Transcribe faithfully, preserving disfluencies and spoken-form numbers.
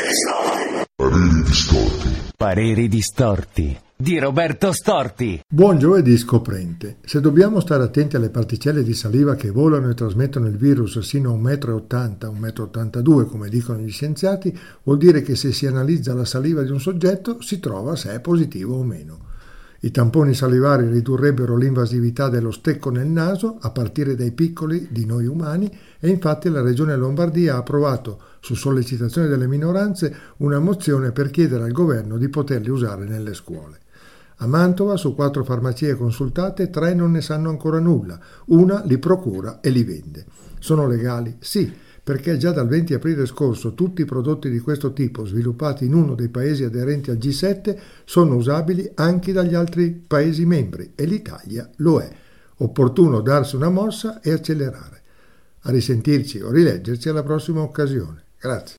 Pareri distorti. Pareri distorti di Roberto Storti. Buon giovedì scoprente. Se dobbiamo stare attenti alle particelle di saliva che volano e trasmettono il virus sino a un metro e ottanta, un metro e ottantadue, come dicono gli scienziati, vuol dire che se si analizza la saliva di un soggetto si trova se è positivo o meno. I tamponi salivari ridurrebbero l'invasività dello stecco nel naso a partire dai piccoli di noi umani e infatti la Regione Lombardia ha approvato, su sollecitazione delle minoranze, una mozione per chiedere al governo di poterli usare nelle scuole. A Mantova, su quattro farmacie consultate, tre non ne sanno ancora nulla, una li procura e li vende. Sono legali? Sì, perché già dal venti aprile scorso tutti i prodotti di questo tipo sviluppati in uno dei paesi aderenti al G sette sono usabili anche dagli altri paesi membri e l'Italia lo è. Opportuno darsi una mossa e accelerare. A risentirci o rileggerci alla prossima occasione. Grazie.